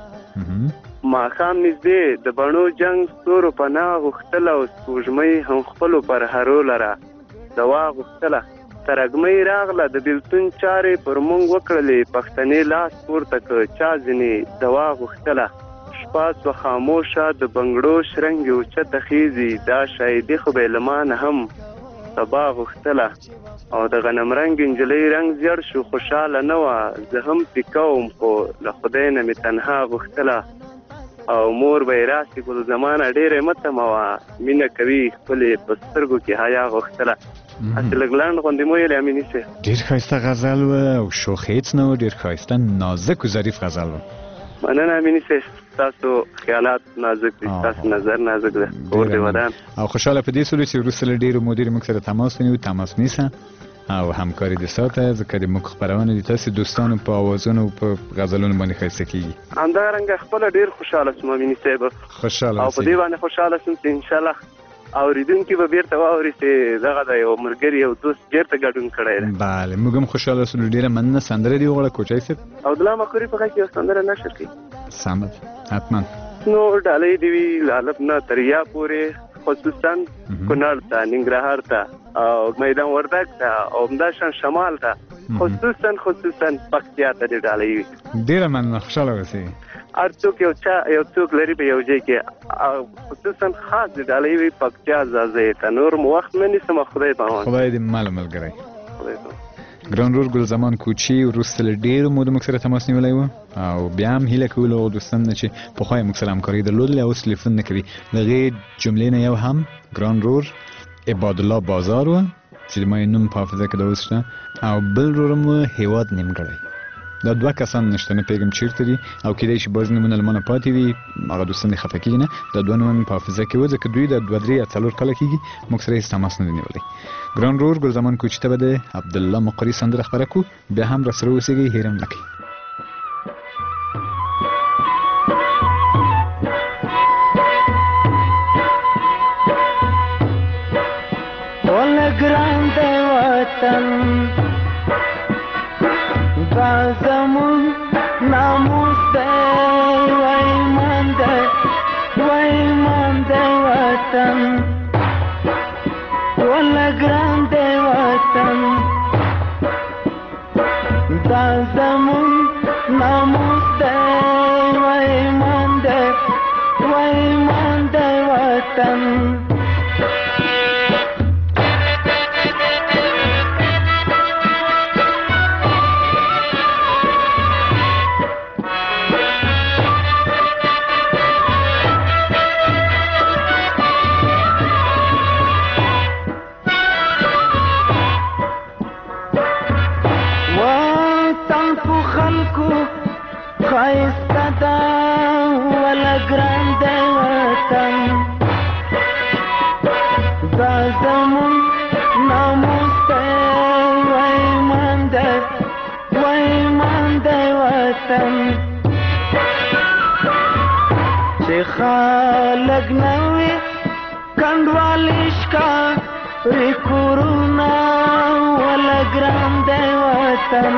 ماښام نږدې د بڼو جنګ ستورو پناه غوښتله او سپوږمۍ هم خپلو پرهرو لره دوا غوښتله. ترږمۍ راغله د بېلتون چارې پر موږ وکړلې، پښتنې لاس پورته کړ چا ځینې دوا غوښتله. شپه سوه خاموشه د بنګړو شرنګې اوچته خیزي، دا شاهدي خو به یې له ما نه هم سبا غوښتله. او د غنم رنګ نجلۍ رنګ زیړ شو خوشحاله نه وه، زه هم پیکه وم خو له خدای نه مې تنها غوښتله. او مور به یې راسي ګل زمانه ډېره مه تموه، مینه کوي خپلې په سترګو کې حیا غوښتله. هسې لږ لنډ غوندې مو ویلې امیني صاحب. ډېر ښایسته غزل وه او شوخ هېڅ نه و، ډېر ښایسته نازک و ظریف غزل و. مننه امیني صاحب، ستاسو خیالات نازک دي، ستاسو نظر نازک ده. کور دې ودان. او خوشحاله په دې سولو چې وروسته له ډېرو مودې موږ سره تماس ونیو، تماس نیسه او همکاري دې ساته، ځکه د موږ خپرونه د تاسې دوستانو په اوازونو په غزلونو باندې ښایسته کېږي. همدارنګه خپله ډېر خوشحاله شوم امیني صاحب، خوشحاله او په دې باندې خوشحاله شوم چې انشاءالله اوریدونکي به بیرته واوري چې دغه د یو ملګري او دوست چېرته ګډون کړی دی. بله موږ هم خوشحاله شولو. ډېره مننه. سندره دې وغواړه کوچی صاحب. او دلا مکوري په غږ کې یو سندره نشر کړي. سمه ده حتما. نو ډالۍ دې وي لالب نه تر یا پورې خصوصا کونړ ته ننګرهار ته او میدان وردګ ته او همداشان شمال ته خصوصا خصوصا پکتیا ته دې ډالۍ وي. ډېره مننه. خوشحاله اوسئ. هر څوک یو چا یو څوک لري په یو ځای کې خصوصا خاص دې ډالۍ وي پکتیا زازې ته. نور مو وخت نه نیسم. خدای پامان. خدای دې مال ملګری. خدای پامان. ګران ورور ګل زمان کوچي وروسته له ډېرو مودو موږ سره تماس نیولی و او بیا هم هیله کوو له هغو دوستانو نه چې پخوا یې موږ سره همکاري درلودلې او اوس تلیفون نه کوي. د هغې جملې نه یو هم ګران ورور عبادالله بازار و چې د ما یې نوم په حافظه کې د اوس شته او بل ورور مو هیواد نیمګړی. دا دوه کسان نشته نه پیږم چیرته دي او کیدای شي بعض نومونه له ما نه پاتې وي. هغه دوستان دې خفه کېږي نه. دا دوه نومه مې په حافظه کې و ځکه دوی د دوه درې یا څلور کاله کېږي موږ سره هېڅ تماس نه دی نیولی. ګران ورور ګل زمان کوچي ته به د عبدالله مقري سندره خپره کړو. بیا هم راسره اوسېږئ. هېر هم نه کوئ. ول ګران دی وطن دا زمون ناموس دی وای مان دی وای مان دی وطن ول ګران دی وطن دا زمون ناموس دی وای مان دی وای مان دی وطن خایسته دا ولا ګران دی وطن دا زمون ناموس دی وای مان دی وای مان دی وطن چې خلک نه وي کنډوالې ښکاري کورونه ولا ګران دی وطن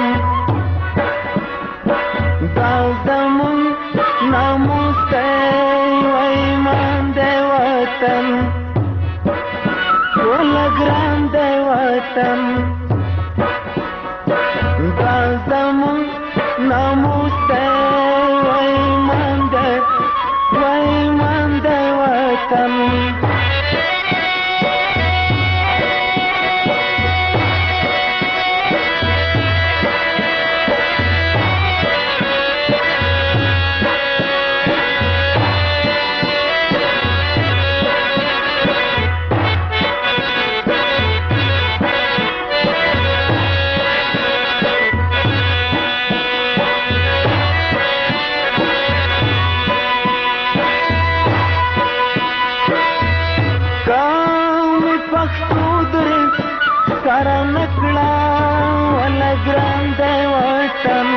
دا زمون ناموس دی وای مان دی وطن ولا ګران دی وطن دا زمون ناموس دی وای مان دی وای مان دی وطن سره نکړه ولا ګران دی وطن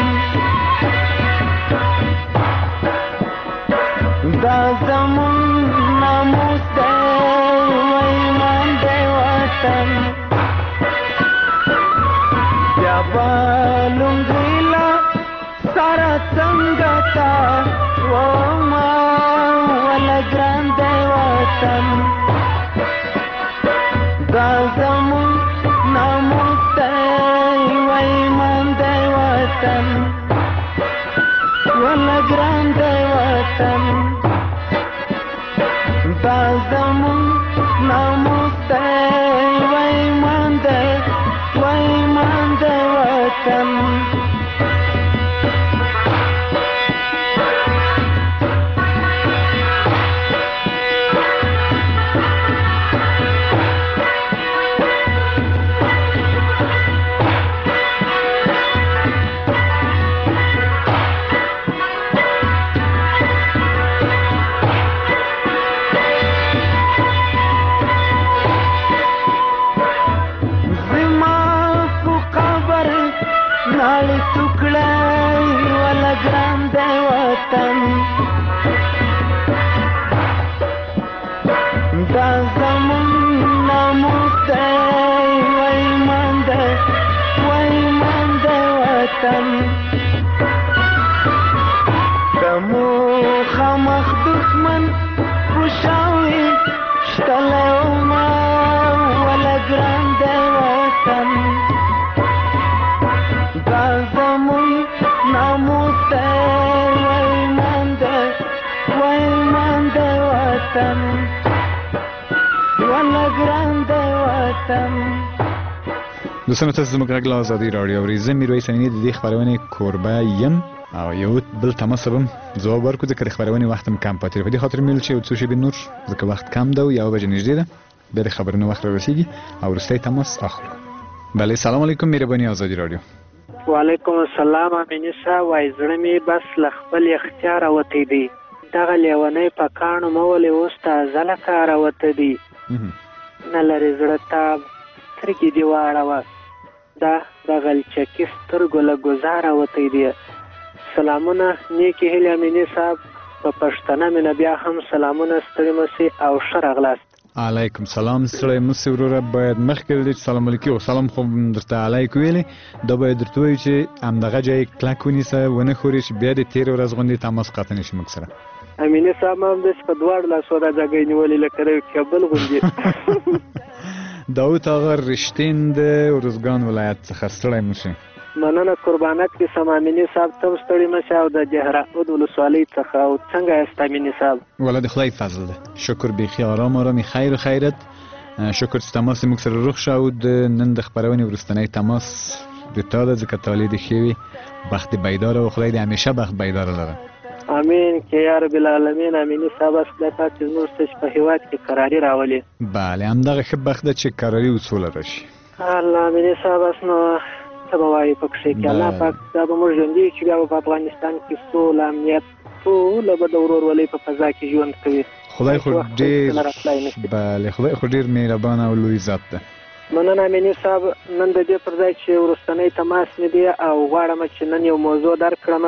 دا زمون ناموس دی وای مان دی وطن بیا به لونګیلا سره څنګه تا وما ولا ګران دی وطن دا زمون ناموس دی وای مان دی وطن ولا ګران دی وطن دا زمون ناموس دی وای مان دی وای مان دی وطن نالی ټوکړی ولا ګران دی وطن دا زمون وطن کمو خمخ دښمن خوشاوي شتلی وما وله ګران دی وطن دا زمون ناموس دی ویمان دی ویمان دی وطن وله ګران دی وطن. دوستانو تاسو زموږ غږ له ازادي راډیو اورئ. زه میرویس امینی د دې خپرونې کوربه یم او یو بل تماس به ځواب ورکړو ځکه د خپرونې وخت هم کم پاتې دی. په دې خاطر مې ویل چې یو څو شېبې نور ځکه وخت کم ده او یوه بجې نږدې ده بیا د خبرونو وخت رارسېږي او وروستی تماس اخلو. بله سلام علیکم مهرباني ازادي راډیو. وعلیکم السلام امیني صاحب. وایي زړه مې بس له خپل اختیاره وتی دی دغه لیونی په کاڼو مه ولې اوس تازه له کاره وته دی نه لرې زړه تاب سترګې دې واړوه دا د غلچکي سترګو له ګزاره وتی دی. سلامونه نیکې هیلې امیني صاحب په پښتنه مینه بیا هم سلامونه ستړي مه سئ او ښه راغلاست. علیکم سلام ستړی مه سئ وروره. باید مخکې له دې چې سلام علیکم او سلام خو درته علیکم ویلې دا باید درته ووایي چې همدغه ځای کلک ونیسه ونه ښورې چې بیا د تېرې ورځ غوندې تماس قطع نه شي موږ سره. امیني صاحب ما هم داسې په دواړو لاسو دا ځګۍ نیولې لکه د کابل غوندې. داود آقا رشتین د ارزګان ولایت څخه ستړی مه شئ. مننه قربانت کې سم امیني صاحب ته هم ستړي مه شئ او د جهرهود ولسوالۍ څخه او څنګه یاست امیني صاحب؟ والله د خدای فضل ده شکر بیخي آرام آرامي خیر و خیرت. شکر چې تماس موږ سره روغ شه او د نن د خپرونې وروستنی تماس د تا ده ځکه طالع دې ښې وي بخت دې بیداره و خدای دې همیشه بخت بیداره لره. امین که یا رب العالمین. امیني صاحب خدای پاک چې زموږ څه په هېواد کې قراري راولي. بله همدغه ښه بخت ده چې قراري وسوله راشي. الله امیني صاحب نو څه به وایي په کښې کې الله پاک دا به موږ ژوندي چې بیا به په افغانستان کې سوله امنیت ټوله به د ورورولۍ په فضا کې ژوند کوي. خدای خو ډېر بله خدای خو ډېر مهربانه او لوی ذات ده. مننه امیني صاحب. نن د دې پر ځای چې وروستنی تماس مې دی او غواړم چې نن یو موضوع درکړم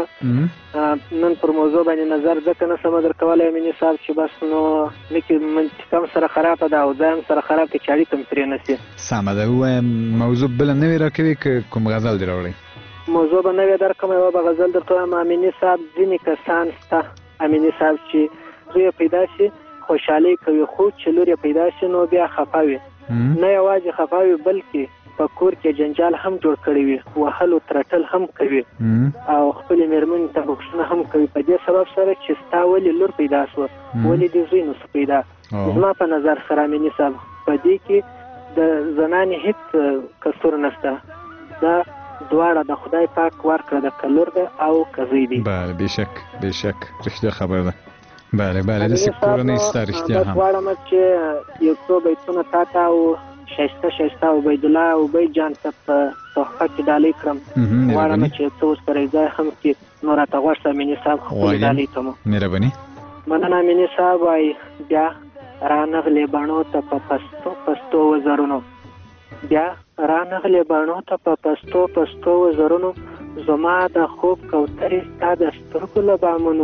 نن پر موضوع باندې نظر ځکه نه سم درکولی امیني صاحب چې بس نو لکې منطقه هم سره خرابه ده او ځای هم سره خراب دی چې اړیکه مې پرې نه شي. سمه ده ووایم موضوع بله نوې راکوي که کوم غزل دې راوړئ؟ موضوع به نوې درکړم یوه به غزل درته وایم امیني صاحب. ځینې کسان شته امیني صاحب چې زوی پیدا شي خوشحالي کوي خو چې لور یې پیدا شي نو بیا خفه وي نه یوازې خفه وي بلکې په کور کې جنجال هم جوړ کړی وي وهلو ترټل هم کوي او خپلې مېرمنې ته بخښنه هم کوي په دې سبب سره چې ستا ولې لور پیدا شوه ولې دې زوی نه شو پیدا. زما په نظر سره امیني صاحب په دې کې د زنانې هېڅ قصور نشته دا دواړه د خدای پاک ورکړه ده که لور ده او که زوی دی. بله بېشک بېشک رښتیا خبره ده. بله بله داسې کورنۍ شته رښتیا هم. بس غواړم چې یو څو بیتونه تا ته او ښایسته ښایسته عبیدالله عبید جان ته په تحفه کې ډالۍ کړم. غواړم چې یو څه ورسره یوځای هم کړي نو راته غوږ شه امیني صاحب خپلې ډالۍ ته مو. مهرباني. مننه امیني صاحب. وایي بیا رانغلې بڼو ته په پستو پستو وزرونو بیا رانغلې بڼو ته په پستو پستو وزرونو زما د خوب کوترې ستا د سترګو له بامونو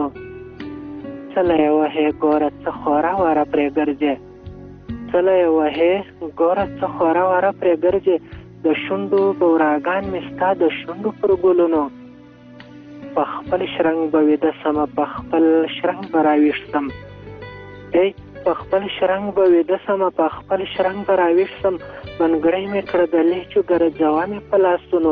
څله یې وهې ګوره څه خوره وره پرې ګرځې څله یې وهې ګوره څه خوره وره پرې ګرځې د شونډو بوراګان مې ستا د شونډو پر ګلونو په خپل شرنګ به ویده سمه په خپل شرنګ به راویښ سم ای په خپل شرنګ به ویده سمه په خپل شرنګ به راویښ سم بنګړۍ مې کړه د لهجو ګرځوه مې په لاسونو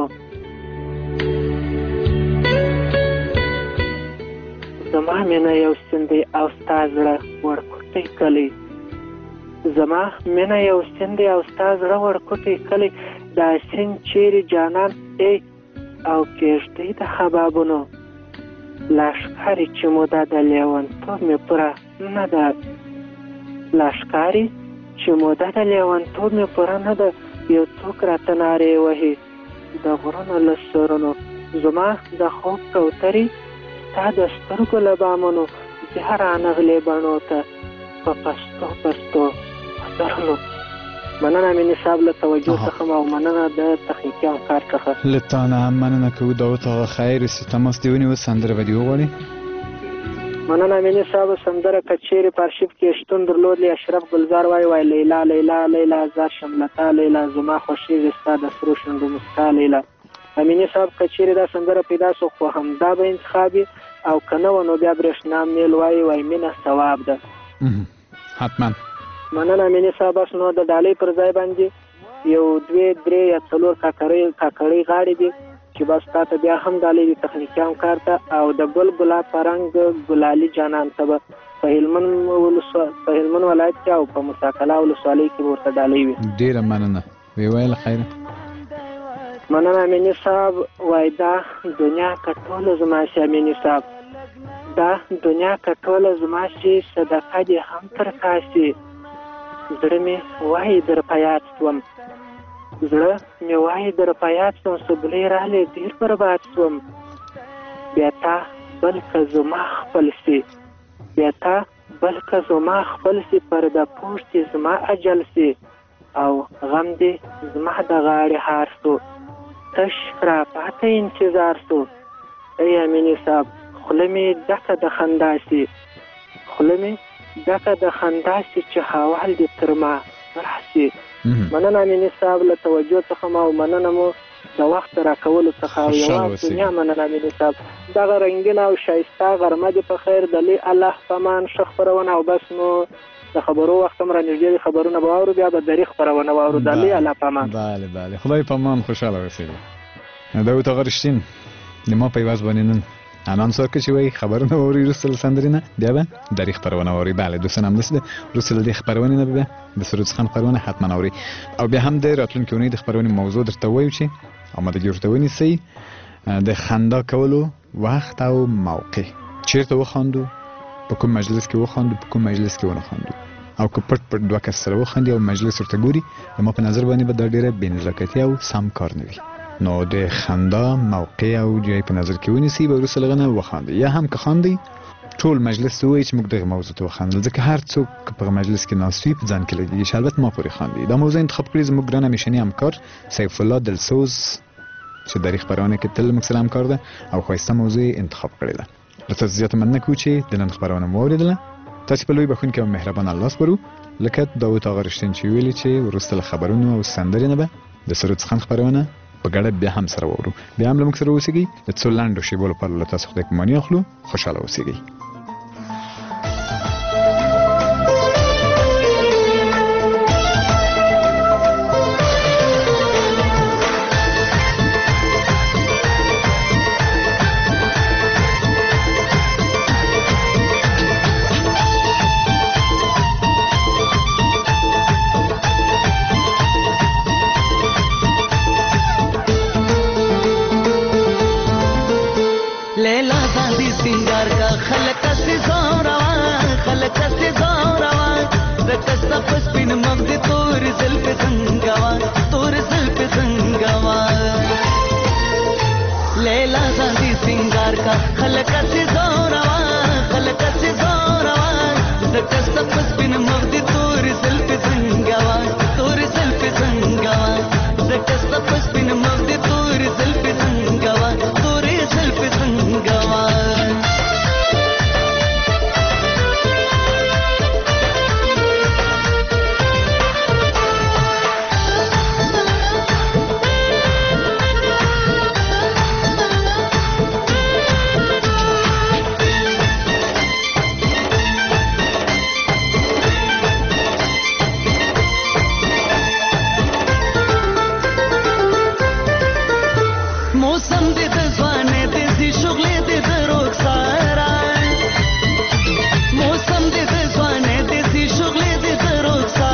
زما مینه یو سیند دی او ستا زړه وړکوټی کلی زما مینه یو سیند دی او ستا زړه وړکوټی کلی دا سیند چیرې جانان ای او کېږدۍ د حبابونو لا ښکاري چې موده د لیونتوب مې پوره نه ده لا ښکاري چې موده د لیونتوب مې پوره نه ده یو څوک راته نارې وهي د غرونو له سرونو زما د خوب کوترې ستا د سترګو له بامونو بیا رانغلې بڼو ته په پستو پستو وزرونو. مننه امیني صاحب له توجه څخه او مننه د تخنیکي همکار څخه. له تا نه هم مننه کوو داود آقا خیر چې تماس دې ونیوه سندره به دې وغواړې؟ مننه امیني صاحب سندره که چیرې په ارشیف کې شتون درلود اشرف ګلزار وایي وایي لیلا لیلا لیلا زار شملتا لیلا زما خوښېږي ستا د سرو شونډو مسکا لیلا امیني صاحب که چیرې دا سندره پیدا سو خو همدا به انتخاب او که نه و نو بیا برېښنا میل وایي وایي مینه ثواب ده. حتما مننه امیني صاحب. بس نو د ډالۍ پر ځای باندې یو دوې درې یا څلور کاکړۍ کاکړۍ غاړې دي چې بس تا ته بیا هم ډالۍ دي تخنیکیان کار ته، او د ګل ګلاب په رنګ ګلالي جانان ته به په هلمند په هلمند ولایت کې او په مساکلا ولسوالۍ کې به ورته ډالۍ وي. ډېره مننه. ویې ویله خیره. مننه امیني صاحب. وایي دا دنیا که ټوله زما شي امیني صاحب، دا دنیا که ټوله زما شي صدقه دې هم تر تا شي. زړه مې وایي در په یاد شوم، زړه مې وایي در په یاد شوم، سبلې راغلې ډېر برباد شوم. بیا تا بلکه زما خپل سي، بیا تا بلکه زما خپل سي، پرده پوش دې زما اجل سي، او غم دې زما د غاړې هار سو، تش را پاته انتظار سو. ای امیني صاحب خوله مې ډکه د خندا سي، خوله مې ډکه د خندا سي چې حوال دې تر ما راسي. مننه امیني صاحب له توجه څخه ما او مننه مو د وخت راکولو څخه او یوه دنیا مننه امیني صاحب. دغه رنګینه او ښایسته غرمه دې په خیر د لوی الله په امان ښه خپرونه او بس نو د خبرو وخت هم رانږدې دي، خبرونه به واورو بیا به دري خپرونه واورو. د لوی الله په امان. بله بله خدای په امان خوشحاله اوسېږي. داود آقا رښتین د ما په عوض باندې نن انان څوک چې وایي خبرونه واوري وروسته له سندرې نه بیا به دري خپرونه واوري. بله دوستان همداسې ده، وروسته له دې خپرونې نه به بیا د سروج خان خپرونه حتما اوري. او بیا هم د راتلونکې اونۍ د خپرونې موضوع درته وایو چې آمادګي ورته ونیسئ د خندا کولو وخت او موقع، چیرته وخاندو، په کوم مجلس کې وخاندو، په کوم مجلس کې ونه خاندو، او که پټ پټ دوه کس سره وخاندي او مجلس ورته ګوري، زما په نظر باندې به دا ډېره بېنزاکتي او سم کار نه وي. نو د خندا موقع او جای په نظر کې ونیسئ، به وروسته له هغه نه وخاندئ. یا هم که خاندئ ټول مجلس ته ووایي چې موږ دغه موضوع ته وخاندل، ځکه هر څوک په مجلس کې ناست وي په ځان کې لګېږي چې البته ما پورې خاندي. دا موضوع انتخاب کړې زموږ ګران همیشني همکار سیف الله دلسوز چې دري خپرونه کې تل موږ سره همکار ده او ښایسته موضوع انتخاب کړې ده. له تاسو زیاته مننه کوو چې د نن خپرونه مو واورېدله. تاسې په لوی بښونکي او مهربان الله سپارو، لکه داود آقا رښتین چې ویلي چې وروسته له خبرونو او سندرې نه به د سروج خان خپرونه په ګډه بیا هم سره واورو. بیا هم له موږ سره اوسېږئ. د څو لنډو شېبو لپاره له تاسو خدای پاماني اخلو. خوشحاله اوسېږئ.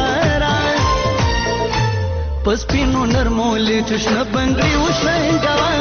پس پینو نرمولی چشم بنگری وشنگوا